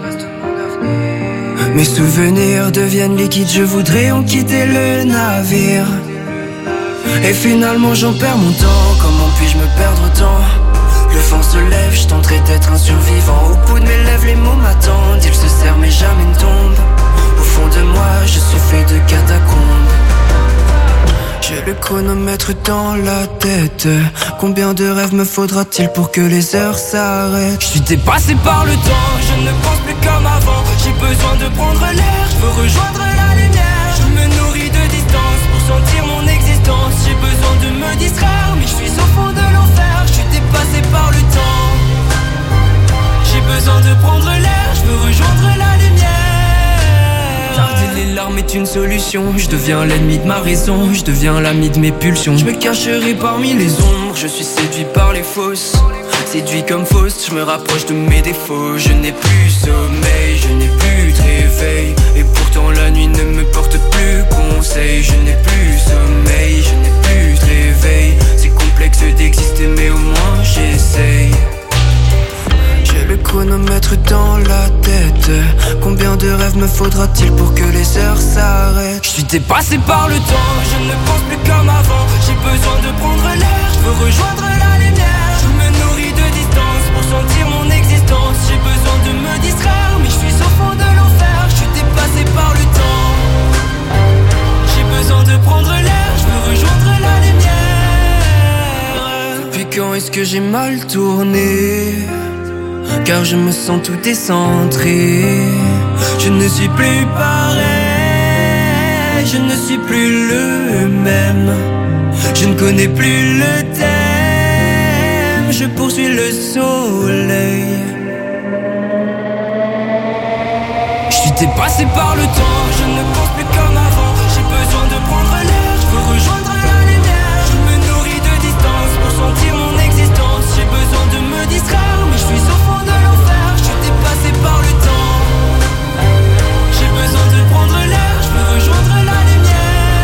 Mes souvenirs deviennent liquides, je voudrais en quitter le navire. Et finalement j'en perds mon temps, comment puis-je me perdre autant? Le vent se lève, je tenterai d'être un survivant. Au bout de mes lèvres les mots m'attendent, ils se serrent mais jamais ne tombent. Au fond de moi je suis fait de catacombes. J'ai le chronomètre dans la tête. Combien de rêves me faudra-t-il pour que les heures s'arrêtent? Je suis dépassé par le temps, je ne pense plus comme avant. J'ai besoin de prendre l'air, je veux rejoindre la lumière. Je me nourris de distance pour sentir mon existence. J'ai besoin de me distraire, mais je suis au fond de l'enfer. Je suis dépassé par le temps. J'ai besoin de prendre l'air, je veux rejoindre la lumière. Garder les larmes est une solution. Je deviens l'ennemi de ma raison, je deviens l'ami de mes pulsions. Je me cacherai parmi les ombres, je suis séduit par les fausses. Séduit comme Faust, je me rapproche de mes défauts. Je n'ai plus sommeil, je n'ai plus de réveil. Et pourtant la nuit ne me porte plus conseil. Je n'ai plus sommeil, je n'ai plus de réveil. C'est complexe d'exister mais au moins j'essaye. J'ai le chronomètre dans la tête. Combien de rêves me faudra-t-il pour que les heures s'arrêtent? Je suis dépassé par le temps, je ne pense plus comme avant. J'ai besoin de prendre l'air, je veux rejoindre la lumière. Je me nourris de distance pour sentir mon existence. J'ai besoin de me distraire, mais je suis au fond de l'enfer. Je suis dépassé par le temps. J'ai besoin de prendre l'air, je veux rejoindre la lumière. Depuis quand est-ce que j'ai mal tourné? Car je me sens tout décentré. Je ne suis plus pareil, je ne suis plus le même. Je ne connais plus le thème, je poursuis le soleil. Je suis dépassé par le temps, je ne pense plus comme avant. J'ai besoin de prendre l'air, je veux rejoindre la lumière. Je me nourris de distance pour sentir mon existence. J'ai besoin de me distraire, mais je suis au fond de l'enfer. Je suis dépassé par le temps. J'ai besoin de prendre l'air, je veux rejoindre la lumière.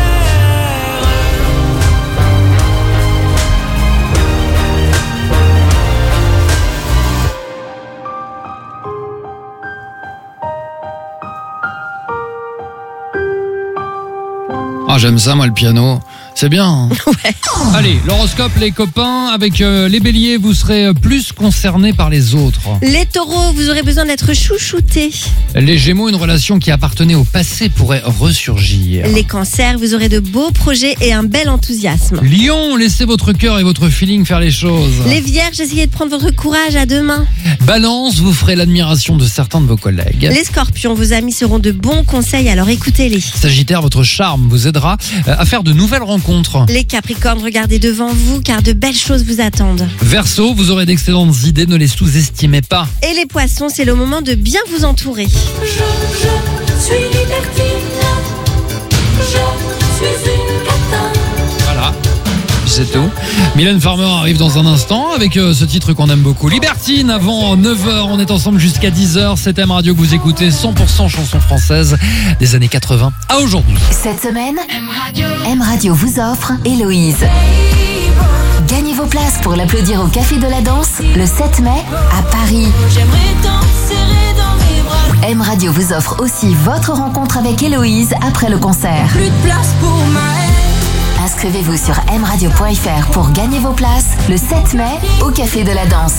Ah, j'aime ça, moi, le piano. C'est bien. Hein. Ouais. Allez, l'horoscope, les copains. Avec les béliers, vous serez plus concernés par les autres. Les taureaux, vous aurez besoin d'être chouchoutés. Les gémeaux, une relation qui appartenait au passé pourrait ressurgir. Les cancers, vous aurez de beaux projets et un bel enthousiasme. Lion, laissez votre cœur et votre feeling faire les choses. Les vierges, essayez de prendre votre courage à deux mains. Balance, vous ferez l'admiration de certains de vos collègues. Les scorpions, vos amis seront de bons conseils, alors écoutez-les. Sagittaire, votre charme vous aidera à faire de nouvelles rencontres. Les capricornes, regardez devant vous car de belles choses vous attendent. Verseau, vous aurez d'excellentes idées, ne les sous-estimez pas. Et les poissons, c'est le moment de bien vous entourer. Je suis libertine, je suis une catin. Voilà. puis c'est tout. Mylène Farmer arrive dans un instant avec ce titre qu'on aime beaucoup. Libertine, avant 9h, on est ensemble jusqu'à 10h. C'est M Radio que vous écoutez, 100% chansons françaises des années 80 à aujourd'hui. Cette semaine, M Radio vous offre Héloïse. Gagnez vos places pour l'applaudir au Café de la Danse le 7 mai à Paris. J'aimerais t'en serrer dans mes bras. M Radio vous offre aussi votre rencontre avec Héloïse après le concert. Plus de place pour ma haine. Inscrivez-vous sur mradio.fr pour gagner vos places le 7 mai au Café de la Danse.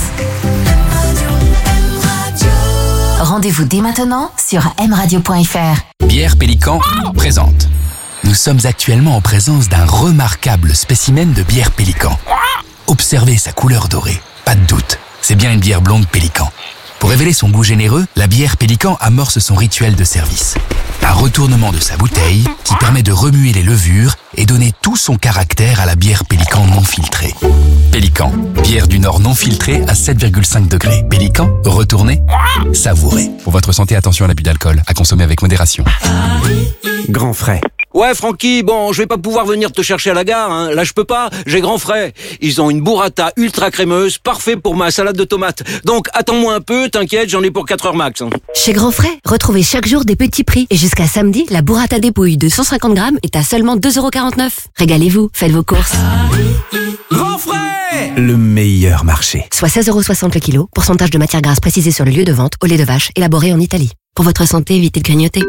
Rendez-vous dès maintenant sur mradio.fr. Bière Pélican présente. Nous sommes actuellement en présence d'un remarquable spécimen de bière Pélican. Observez sa couleur dorée, pas de doute, c'est bien une bière blonde Pélican. Pour révéler son goût généreux, la bière Pélican amorce son rituel de service. Un retournement de sa bouteille qui permet de remuer les levures et donner tout son caractère à la bière Pélican non filtrée. Pélican, bière du Nord non filtrée à 7,5 degrés. Pélican, retournez, savourez. Pour votre santé, attention à l'abus d'alcool, à consommer avec modération. Grand frais. Ouais, Francky, bon, je vais pas pouvoir venir te chercher à la gare, hein. Là, je peux pas, j'ai grand frais. Ils ont une burrata ultra crémeuse, parfait pour ma salade de tomates. Donc, attends-moi un peu, t'inquiète, j'en ai pour 4 heures max. Hein. Chez Grand Frais, retrouvez chaque jour des petits prix. Et jusqu'à samedi, la burrata dépouille de 150 grammes est à seulement 2,49 €. Régalez-vous, faites vos courses. Grand Frais, le meilleur marché. Soit 16,60 € le kilo, pourcentage de matière grasse précisé sur le lieu de vente, au lait de vache, élaboré en Italie. Pour votre santé, évitez de grignoter.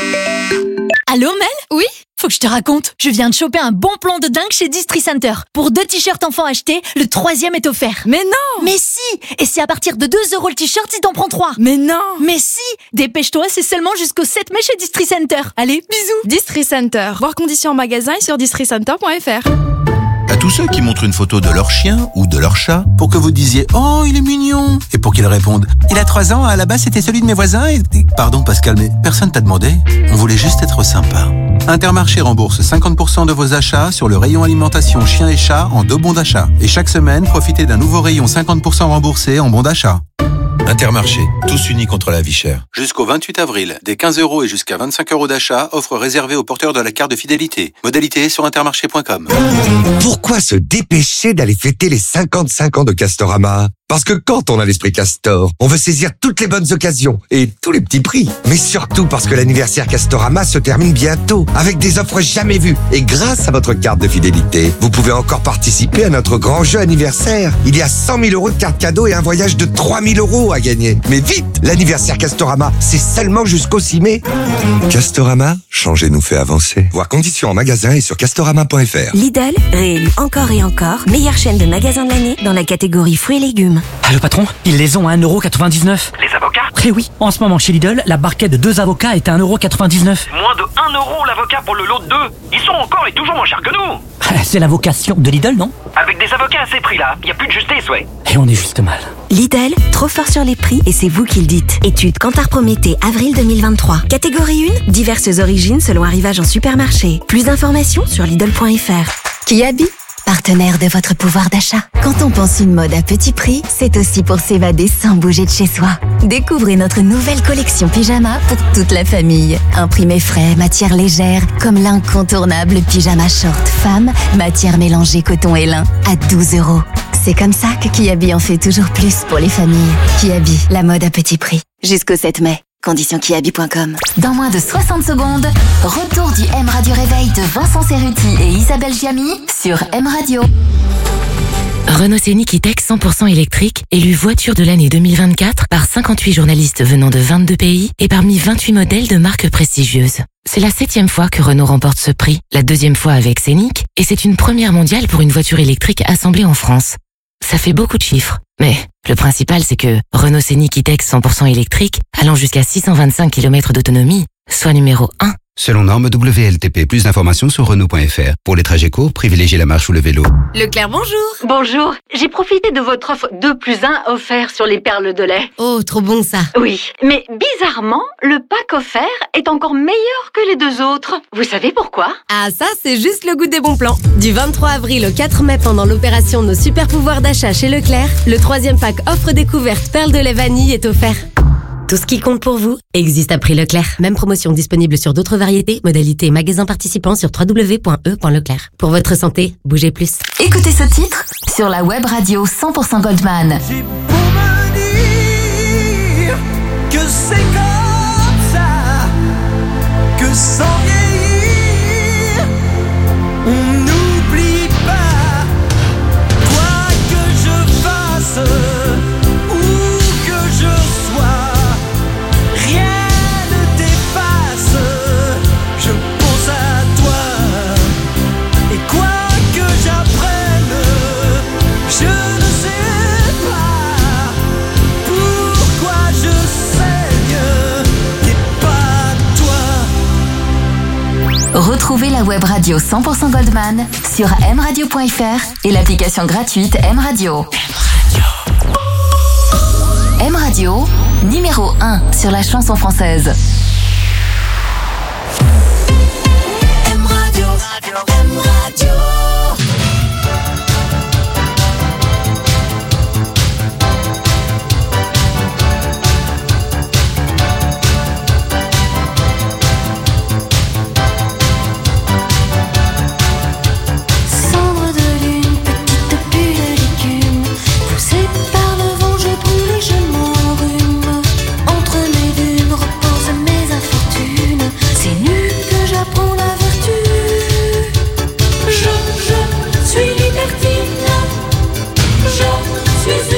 Allô Mel? Oui? Faut que je te raconte. Je viens de choper un bon plan de dingue chez Distri Center. Pour 2 t-shirts enfants achetés, le 3e est offert. Mais non! Mais si! Et c'est à partir de 2 € le t-shirt si t'en prends 3. Mais non! Mais si! Dépêche-toi, c'est seulement jusqu'au 7 mai chez Distri Center. Allez, bisous! Distri Center. Voir conditions en magasin et sur districenter.fr. À tous ceux qui montrent une photo de leur chien ou de leur chat pour que vous disiez « Oh, il est mignon !» et pour qu'ils répondent « Il a 3 ans, à la base c'était celui de mes voisins et... » Pardon Pascal, mais personne t'a demandé. On voulait juste être sympa. Intermarché rembourse 50% de vos achats sur le rayon alimentation chien et chat en 2 bons d'achat. Et chaque semaine, profitez d'un nouveau rayon 50% remboursé en bons d'achat. Intermarché, tous unis contre la vie chère. Jusqu'au 28 avril, des 15 € et jusqu'à 25 € d'achat, offre réservée aux porteurs de la carte de fidélité. Modalité sur intermarché.com. Pourquoi se dépêcher d'aller fêter les 55 ans de Castorama ? Parce que quand on a l'esprit Castor, on veut saisir toutes les bonnes occasions et tous les petits prix. Mais surtout parce que l'anniversaire Castorama se termine bientôt avec des offres jamais vues. Et grâce à votre carte de fidélité, vous pouvez encore participer à notre grand jeu anniversaire. Il y a 100 000 € de cartes cadeaux et un voyage de 3 000 € à gagner. Mais vite, l'anniversaire Castorama, c'est seulement jusqu'au 6 mai. Castorama, changer nous fait avancer. Voir conditions en magasin et sur castorama.fr. Lidl, réélu encore et encore, meilleure chaîne de magasins de l'année dans la catégorie fruits et légumes. Ah, le patron, ils les ont à 1,99 €. Les avocats? Eh oui, en ce moment chez Lidl, la barquette de 2 avocats est à 1,99 €. Moins de 1 € l'avocat pour le lot de 2. Ils sont encore et toujours moins chers que nous. C'est la vocation de Lidl, non? Avec des avocats à ces prix-là, y a plus de justesse, ouais. Et on est juste mal. Lidl, trop fort sur les prix et c'est vous qui le dites. Étude Kantar Prométhée, avril 2023. Catégorie 1, diverses origines selon arrivage en supermarché. Plus d'informations sur Lidl.fr. Kiabi, partenaire de votre pouvoir d'achat. Quand on pense une mode à petit prix, c'est aussi pour s'évader sans bouger de chez soi. Découvrez notre nouvelle collection pyjama pour toute la famille. Imprimé frais, matière légère, comme l'incontournable pyjama short femme, matière mélangée coton et lin, à 12 €. C'est comme ça que Kiabi en fait toujours plus pour les familles. Kiabi, la mode à petit prix. Jusqu'au 7 mai. Conditions kiabi.com. Dans moins de 60 secondes, retour du M Radio Réveil de Vincent Cerruti et Isabelle Giamy sur M Radio. Renault Scénic E-Tech 100% électrique, élu voiture de l'année 2024 par 58 journalistes venant de 22 pays et parmi 28 modèles de marques prestigieuses. C'est la 7e fois que Renault remporte ce prix, la 2e fois avec Scénic, et c'est une première mondiale pour une voiture électrique assemblée en France. Ça fait beaucoup de chiffres, mais le principal c'est que Renault Scénic E-Tech 100% électrique, allant jusqu'à 625 km d'autonomie, soit numéro 1. Selon norme WLTP, plus d'informations sur Renault.fr. Pour les trajets courts, privilégiez la marche ou le vélo. Leclerc, bonjour. Bonjour, j'ai profité de votre offre 2+1 offert sur les perles de lait. Oh, trop bon ça. Oui, mais bizarrement, le pack offert est encore meilleur que les 2 autres. Vous savez pourquoi? Ah ça, c'est juste le goût des bons plans. Du 23 avril au 4 mai pendant l'opération Nos super pouvoirs d'achat chez Leclerc, le 3e pack offre découverte perles de lait vanille est offert. tout ce qui compte pour vous existe à prix Leclerc. Même promotion disponible sur d'autres variétés, modalités et magasins participants sur www.e.leclerc. Pour votre santé, bougez plus. Écoutez ce titre sur la web radio 100% Goldman. J'ai beau me dire que c'est comme ça, que sans vieillir, on n'oublie pas. Quoi que je fasse, où que je sois, rien ne t'efface. Je pense à toi, et quoi que j'apprenne, je ne sais pas pourquoi je saigne, et pas toi. Retrouvez la web radio 100% Goldman sur mradio.fr et l'application gratuite M-Radio. M-Radio, numéro 1 sur la chanson française. M-Radio, M-Radio. Cendre de lune, petite bulle d'écume, poussée par le vent, je brûle et je m'enrhume. Entre mes dunes reposent mes infortunes, c'est nu que j'apprends la vertu. Je suis libertine, je suis